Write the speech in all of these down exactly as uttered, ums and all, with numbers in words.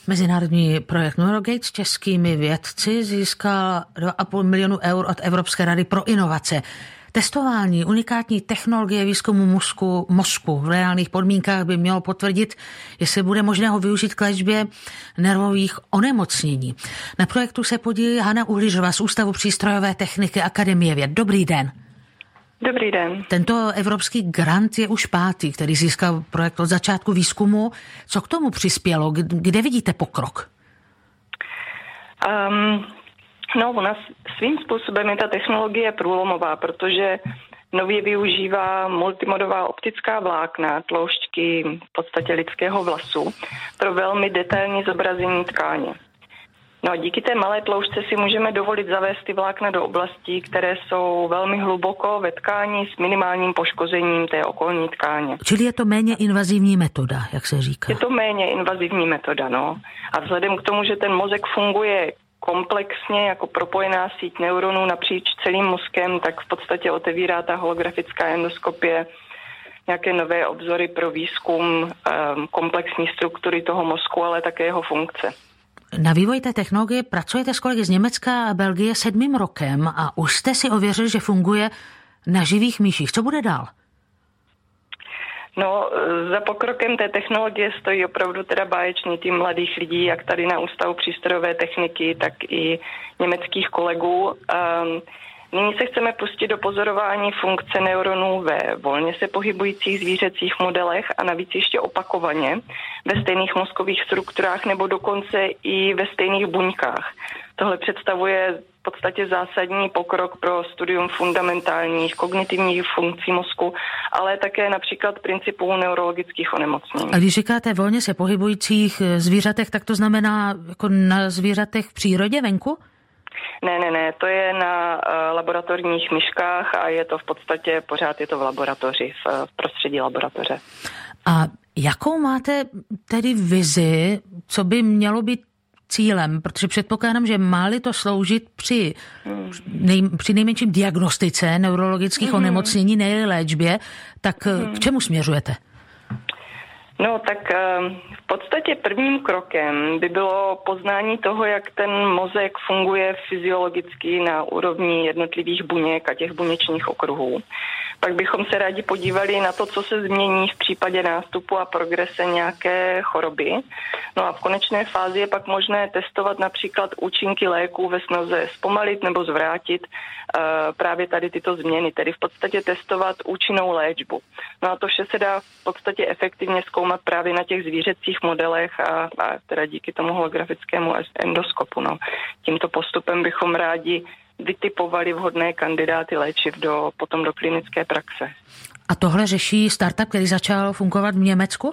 Mezinárodní projekt Neurogate s českými vědci získal dva a půl milionu eur od Evropské rady pro inovace. Testování unikátní technologie výzkumu mozku, mozku v reálných podmínkách by mělo potvrdit, jestli bude možné ho využít k léčbě nervových onemocnění. Na projektu se podílí Hana Uhlířová z Ústavu přístrojové techniky Akademie věd. Dobrý den. Dobrý den. Tento evropský grant je už pátý, který získal projekt od začátku výzkumu. Co k tomu přispělo? Kde vidíte pokrok? Um, no, u nás svým způsobem je ta technologie průlomová, protože nově využívá multimodová optická vlákna, tloušťky v podstatě lidského vlasu, pro velmi detailní zobrazení tkáně. No, díky té malé tloušťce si můžeme dovolit zavést ty vlákna do oblastí, které jsou velmi hluboko ve tkání s minimálním poškozením té okolní tkáně. Čili je to méně invazivní metoda, jak se říká? Je to méně invazivní metoda, no. A vzhledem k tomu, že ten mozek funguje komplexně jako propojená síť neuronů napříč celým mozkem, tak v podstatě otevírá ta holografická endoskopie nějaké nové obzory pro výzkum um, komplexní struktury toho mozku, ale také jeho funkce. Na vývoji té technologie pracujete s kolegy z Německa a Belgie sedmým rokem a už jste si ověřili, že funguje na živých myších. Co bude dál? No, za pokrokem té technologie stojí opravdu teda báječný tým mladých lidí, jak tady na Ústavu přístrojové techniky, tak i německých kolegů. Um, Nyní se chceme pustit do pozorování funkce neuronů ve volně se pohybujících zvířecích modelech a navíc ještě opakovaně ve stejných mozkových strukturách nebo dokonce i ve stejných buňkách. Tohle představuje v podstatě zásadní pokrok pro studium fundamentálních kognitivních funkcí mozku, ale také například principů neurologických onemocnění. A když říkáte volně se pohybujících zvířatech, tak to znamená jako na zvířatech v přírodě venku? Ne, ne, ne, to je na uh, laboratorních myškách a je to v podstatě, pořád je to v laboratoři, v, v prostředí laboratoře. A jakou máte tedy vizi, co by mělo být cílem? Protože předpokládám, že má-li to sloužit při, hmm. nej, při nejmenším diagnostice neurologických hmm. onemocnění, ne léčbě, tak hmm. k čemu směřujete? No tak v podstatě prvním krokem by bylo poznání toho, jak ten mozek funguje fyziologicky na úrovni jednotlivých buněk a těch buněčních okruhů. Pak bychom se rádi podívali na to, co se změní v případě nástupu a progrese nějaké choroby. No a v konečné fázi je pak možné testovat například účinky léků ve snaze zpomalit nebo zvrátit uh, právě tady tyto změny, tedy v podstatě testovat účinnou léčbu. No a to vše se dá v podstatě efektivně zkoumat právě na těch zvířecích modelech a, a teda díky tomu holografickému endoskopu. No. Tímto postupem bychom rádi vytipovali vhodné kandidáty léčiv do, potom do klinické praxe. A tohle řeší startup, který začal fungovat v Německu?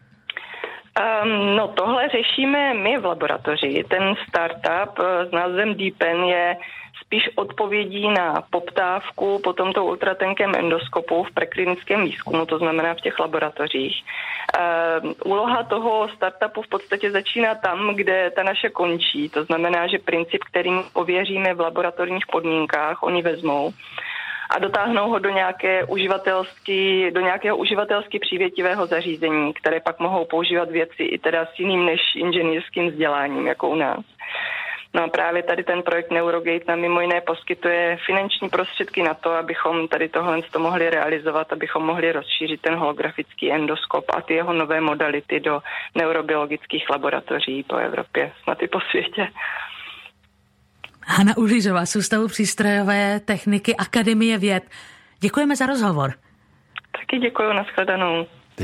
Um, no tohle řešíme my v laboratoři. Ten startup s názvem DeepEn je spíš odpovědí na poptávku po tomto ultratenkém endoskopu v preklinickém výzkumu, to znamená v těch laboratořích. Uh, úloha toho startupu v podstatě začíná tam, kde ta naše končí. To znamená, že princip, kterým ověříme v laboratorních podmínkách, oni vezmou a dotáhnou ho do, nějaké uživatelsky, do nějakého uživatelsky přívětivého zařízení, které pak mohou používat věci i teda s jiným než inženýrským vzděláním, jako u nás. No a právě tady ten projekt Neurogate nám mimo jiné poskytuje finanční prostředky na to, abychom tady tohle to mohli realizovat, abychom mohli rozšířit ten holografický endoskop a ty jeho nové modality do neurobiologických laboratoří po Evropě, snad i po světě. Hana Uhlířová z Ústavu přístrojové techniky Akademie věd. Děkujeme za rozhovor. Taky děkuji, nashledanou.